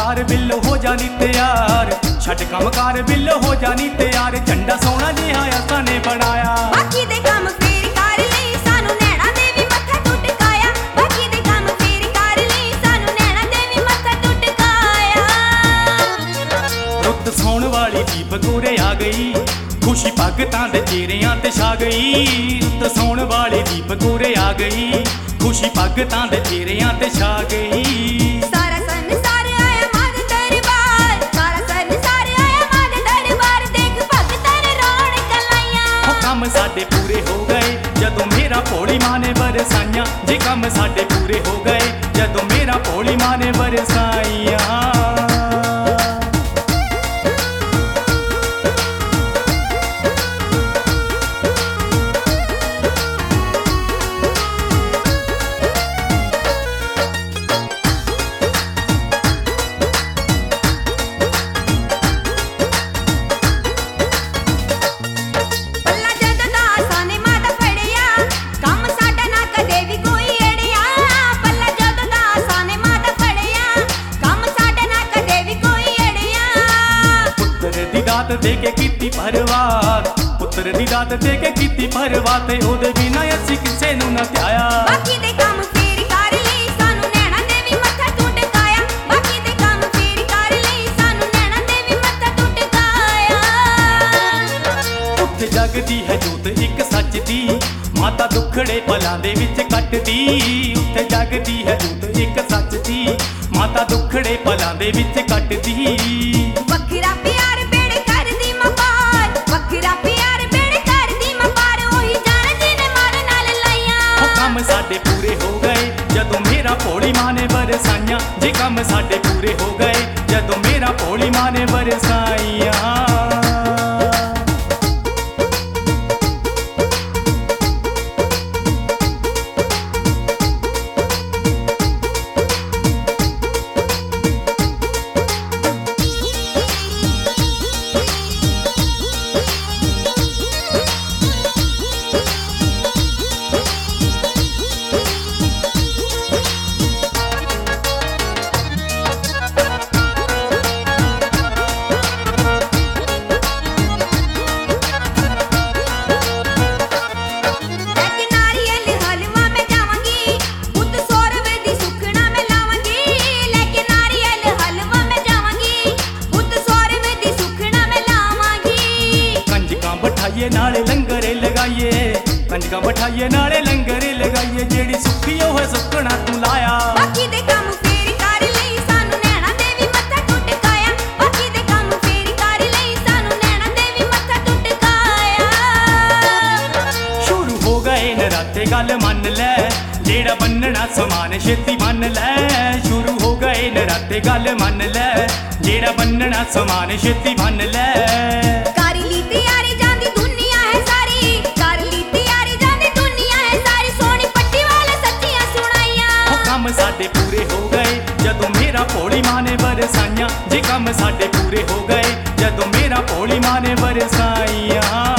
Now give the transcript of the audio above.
Car bill हो जानी तैयार, छट कम कार बिल हो जानी तैयार। झंडा सोहना जिहा असां ने बनाया, बाकी दे काम फेर कर लई सानू नैना दे वी मत्था टुटकाया। बाकी दे काम फेर कर लई सानू नैना दे वी मत्था टुटकाया। रुत सौण वाली दीप कोरे आ गई, खुशी भगतां दे चेहरिਆਂ ते छा गई। रुत सौण वाली दीप कोरे आ गई, खुशी भगतां दे चेहरिਆਂ ते छा गई। सारा संसार आया माग दरबार, सारा संसार आया माग दरबार। देख भगतां ने रौनक लाइयां। काम साडे पूरे हो गए जदों मेरा भोली मां ने बरसाइयां। जे काम साडे पूरे हो गए जदों मेरा भोली मां ने बरसाइयां। दे के कीती परवार, पुत्र दी दात दे के कीती परवार। ते ओदे बिना असीं किसे नूं ना ध्याया। बाकी दे काम फेर कर लई सानू नैना दे वी मत्था टुटकाया। बाकी दे काम फेर कर लई सानू नैना दे वी मत्था टुटकाया। उत्थे जगदी है जोत एक सच दी, माता दुखड़े पलां दे विच कटदी। उत्थे जगदी है जोत एक सच दी, माता दुखड़े पलां दे विच कटदी। वखरा प्यार बेड़ करदी मपार, वखरा प्यार बेड़ करदी मपार। ओही जान जिने मार नाल लाइयां। काम साडे पूरे हो गए जदों मेरा भोली मां ने बरसाइयां। जे काम साडे पूरे हो गए जदों मेरा भोली मां ने बरसाइयां। नाले लंगरे लगाइए, कंजकां बैठाइए नाले लंगरे लगाइए। जेड़ी सुखी होए सुखना तू लाया। बाकी दे काम फेर कर लई सानू नैना दे वी मत्था टुटकाया। बाकी दे काम फेर कर लई सानू नैना दे वी मत्था टुटकाया। शुरू हो गए नराते गल मन ले, जेड़ा बन्नना समान छेती मन ले। शुरू हो गए नराते गल मन ले, जेड़ा बन्नना समान छेती मन ले। कर ली तैयारी जांदी दुनिया है सारी, कर ली तैयारी जांदी दुनिया है सारी। सोनी पट्टी वाले सच्चियां सुनाइयां। काम साडे पूरे हो गए जदों मेरा भोली मां ने बरसाइयां। जे काम साडे पूरे हो गए जदों मेरा भोली मां ने बरसाइयां।